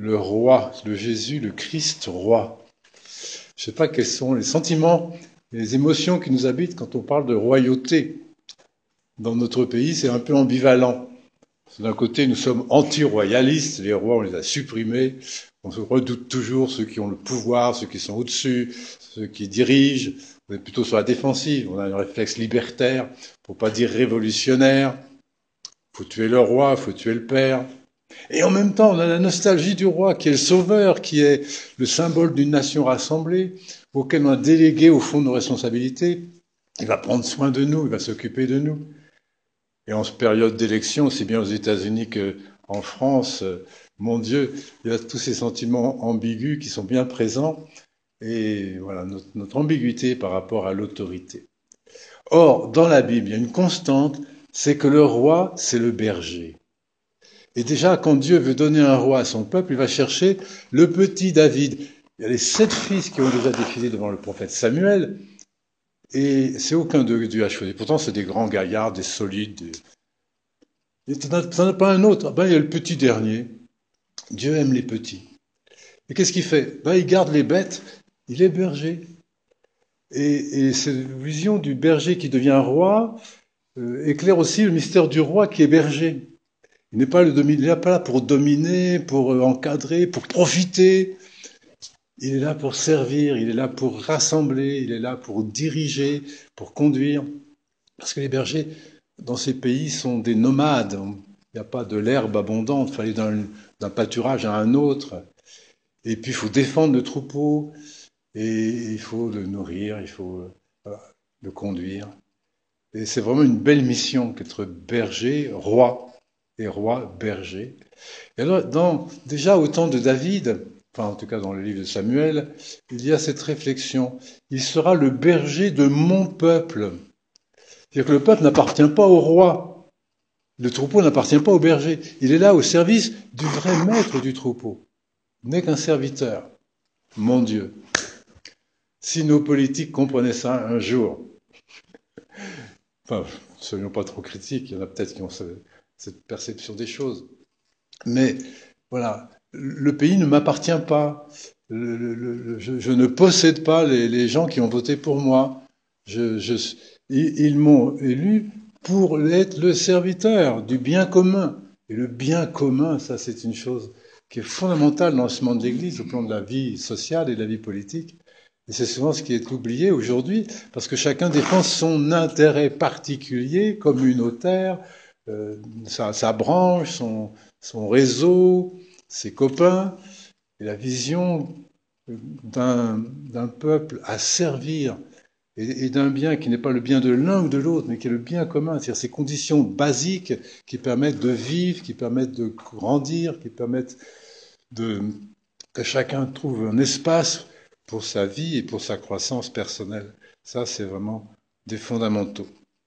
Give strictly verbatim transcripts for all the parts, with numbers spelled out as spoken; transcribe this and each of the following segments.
le roi, le Jésus, le Christ roi. Je ne sais pas quels sont les sentiments et les émotions qui nous habitent quand on parle de royauté. Dans notre pays, c'est un peu ambivalent. D'un côté, nous sommes anti-royalistes, les rois, on les a supprimés. On se redoute toujours ceux qui ont le pouvoir, ceux qui sont au-dessus, ceux qui dirigent. On est plutôt sur la défensive, on a un réflexe libertaire, pour pas dire révolutionnaire. Faut tuer le roi, faut tuer le père. Et en même temps, on a la nostalgie du roi, qui est le sauveur, qui est le symbole d'une nation rassemblée, auquel on a délégué au fond nos responsabilités. Il va prendre soin de nous, il va s'occuper de nous. Et en cette période d'élection, aussi bien aux États-Unis qu'en France, mon Dieu, il y a tous ces sentiments ambigus qui sont bien présents. Et voilà, notre, notre ambiguïté par rapport à l'autorité. Or, dans la Bible, il y a une constante, c'est que le roi, c'est le berger. Et déjà, quand Dieu veut donner un roi à son peuple, il va chercher le petit David. Il y a les sept fils qui ont déjà défilé devant le prophète Samuel, et c'est aucun d'eux Dieu a choisi. Pourtant, c'est des grands gaillards, des solides. Des... Tu n'en as pas un autre. Ben, il y a le petit dernier. Dieu aime les petits. Et qu'est-ce qu'il fait? Ben, il garde les bêtes, il est berger. Et, et cette vision du berger qui devient roi euh, éclaire aussi le mystère du roi qui est berger. Il n'est pas, le domi- il n'est pas là pour dominer, pour encadrer, pour profiter. Il est là pour servir, il est là pour rassembler, il est là pour diriger, pour conduire. Parce que les bergers, dans ces pays, sont des nomades. Il n'y a pas de l'herbe abondante, il faut aller d'un, d'un pâturage à un autre. Et puis, il faut défendre le troupeau, et il faut le nourrir, il faut voilà, le conduire. Et c'est vraiment une belle mission qu'être berger, roi, et roi, berger. Et alors, dans, déjà au temps de David, enfin en tout cas dans le livre de Samuel, il y a cette réflexion. Il sera le berger de mon peuple. C'est-à-dire que le peuple n'appartient pas au roi. Le troupeau n'appartient pas au berger. Il est là au service du vrai maître du troupeau. Il n'est qu'un serviteur. Mon Dieu. Si nos politiques comprenaient ça un jour. Enfin, ne soyons pas trop critiques. Il y en a peut-être qui ont cette perception des choses. Mais voilà, le pays ne m'appartient pas. Le, le, le, je, je ne possède pas les, les gens qui ont voté pour moi. Je, je, ils, ils m'ont élu pour être le serviteur du bien commun. Et le bien commun, ça c'est une chose qui est fondamentale dans ce monde de l'Église, au plan de la vie sociale et de la vie politique. Et c'est souvent ce qui est oublié aujourd'hui, parce que chacun défend son intérêt particulier, communautaire, euh, sa, sa branche, son, son réseau, ses copains, et la vision d'un, d'un peuple à servir et, et d'un bien qui n'est pas le bien de l'un ou de l'autre, mais qui est le bien commun, c'est-à-dire ces conditions basiques qui permettent de vivre, qui permettent de grandir, qui permettent de, que chacun trouve un espace pour sa vie et pour sa croissance personnelle. Ça, c'est vraiment des fondamentaux.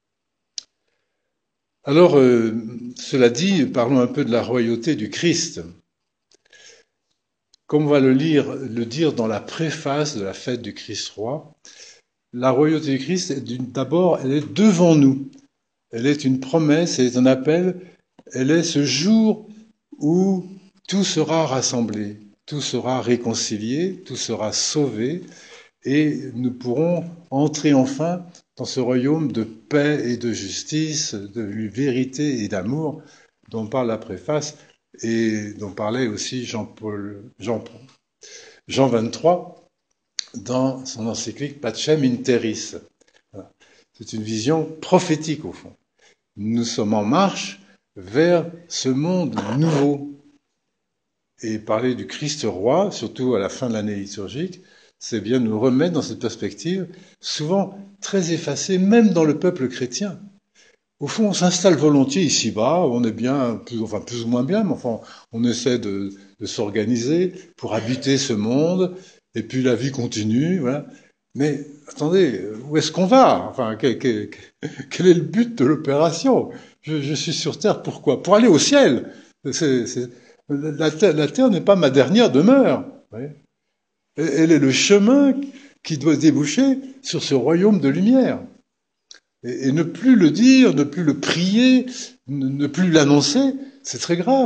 Alors, euh, cela dit, parlons un peu de la royauté du Christ. Comme on va le lire, le dire dans la préface de la fête du Christ roi, la royauté du Christ, d'abord, elle est devant nous. Elle est une promesse, elle est un appel, elle est ce jour où tout sera rassemblé, tout sera réconcilié, tout sera sauvé, et nous pourrons entrer enfin dans ce royaume de paix et de justice, de vérité et d'amour dont parle la préface et dont parlait aussi Jean-Paul, Jean, Jean vingt-trois dans son encyclique Pacem in Terris. Voilà. C'est une vision prophétique au fond. Nous sommes en marche vers ce monde nouveau. Et parler du Christ roi, surtout à la fin de l'année liturgique, c'est bien nous remettre dans cette perspective, souvent très effacée, même dans le peuple chrétien. Au fond, on s'installe volontiers ici-bas, on est bien, plus, enfin plus ou moins bien, mais enfin, on essaie de, de s'organiser pour habiter ce monde, et puis la vie continue, voilà. Mais attendez, où est-ce qu'on va? Enfin, quel, quel, quel est le but de l'opération? je, je suis sur Terre, pourquoi? Pour aller au ciel. C'est, c'est, la, terre, la Terre n'est pas ma dernière demeure. Oui. Elle est le chemin qui doit déboucher sur ce royaume de lumière. Et, et ne plus le dire, ne plus le prier, ne, ne plus l'annoncer, c'est très grave.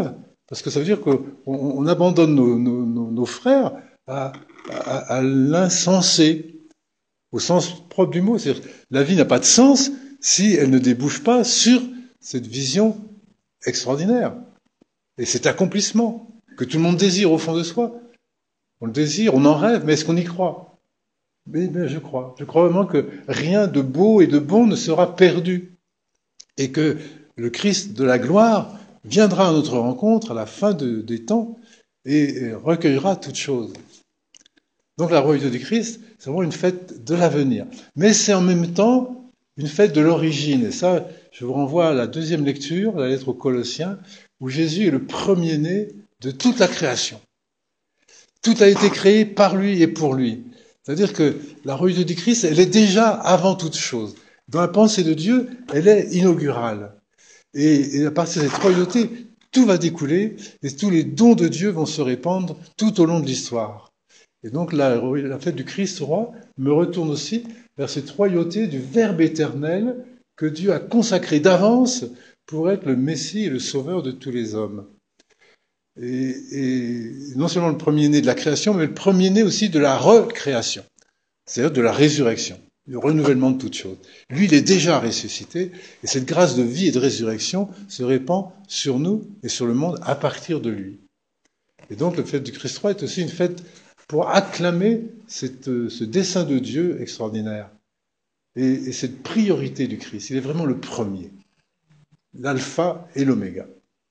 Parce que ça veut dire qu'on on abandonne nos, nos, nos, nos frères à, à, à l'insensé, au sens propre du mot. C'est-à-dire, la vie n'a pas de sens si elle ne débouche pas sur cette vision extraordinaire et cet accomplissement que tout le monde désire au fond de soi. On le désire, on en rêve, mais est-ce qu'on y croit? Mais, mais je crois. Je crois vraiment que rien de beau et de bon ne sera perdu et que le Christ de la gloire viendra à notre rencontre à la fin de, des temps et recueillera toutes choses. Donc la royauté du Christ, c'est vraiment une fête de l'avenir. Mais c'est en même temps une fête de l'origine. Et ça, je vous renvoie à la deuxième lecture, la lettre aux Colossiens, où Jésus est le premier-né de toute la création. Tout a été créé par lui et pour lui. C'est-à-dire que la royauté du Christ, elle est déjà avant toute chose. Dans la pensée de Dieu, elle est inaugurale. Et, et à partir de cette royauté, tout va découler et tous les dons de Dieu vont se répandre tout au long de l'histoire. Et donc la, la fête du Christ roi me retourne aussi vers cette royauté du Verbe éternel que Dieu a consacré d'avance pour être le Messie et le Sauveur de tous les hommes. Et, et non seulement le premier-né de la création, mais le premier-né aussi de la recréation, c'est-à-dire de la résurrection, du renouvellement de toutes choses. Lui, il est déjà ressuscité, et cette grâce de vie et de résurrection se répand sur nous et sur le monde à partir de lui. Et donc, la fête du Christ roi est aussi une fête pour acclamer cette, ce dessein de Dieu extraordinaire et, et cette priorité du Christ. Il est vraiment le premier, l'alpha et l'oméga.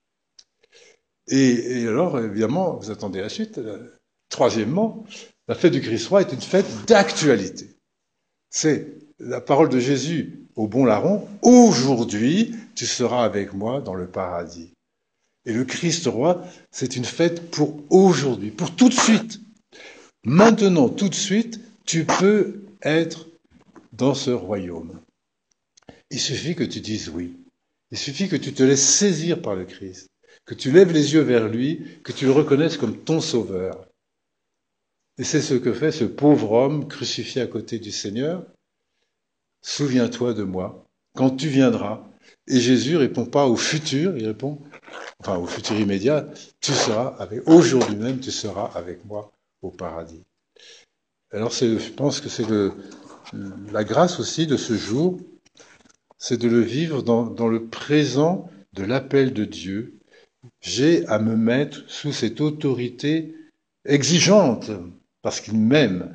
Et, et alors, évidemment, vous attendez la suite. Troisièmement, la fête du Christ roi est une fête d'actualité. C'est la parole de Jésus au bon larron. Aujourd'hui, tu seras avec moi dans le paradis. Et le Christ roi, c'est une fête pour aujourd'hui, pour tout de suite. Maintenant, tout de suite, tu peux être dans ce royaume. Il suffit que tu dises oui. Il suffit que tu te laisses saisir par le Christ, que tu lèves les yeux vers lui, que tu le reconnaisses comme ton sauveur. Et c'est ce que fait ce pauvre homme crucifié à côté du Seigneur. Souviens-toi de moi quand tu viendras. Et Jésus répond pas au futur, il répond, enfin au futur immédiat, tu seras avec, aujourd'hui même, tu seras avec moi au paradis. Alors c'est, je pense que c'est le, la grâce aussi de ce jour, c'est de le vivre dans, dans le présent de l'appel de Dieu. J'ai à me mettre sous cette autorité exigeante, parce qu'il m'aime.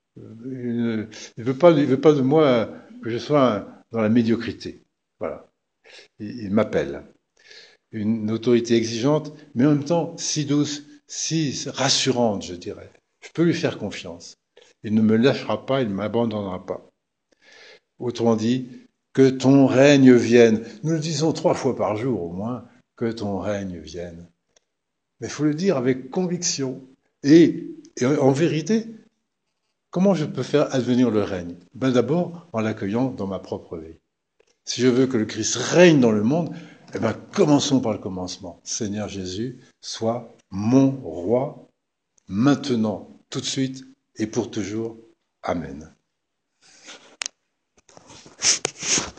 Il ne veut pas, il veut pas de moi que je sois dans la médiocrité. Voilà. Il, il m'appelle. Une autorité exigeante, mais en même temps si douce, si rassurante, je dirais. Je peux lui faire confiance. Il ne me lâchera pas, il ne m'abandonnera pas. Autrement dit, que ton règne vienne. Nous le disons trois fois par jour au moins, que ton règne vienne. Mais il faut le dire avec conviction. Et, et en vérité, comment je peux faire advenir le règne? Ben d'abord en l'accueillant dans ma propre vie. Si je veux que le Christ règne dans le monde, eh ben commençons par le commencement. Seigneur Jésus, sois mon roi, maintenant, tout de suite et pour toujours. Amen.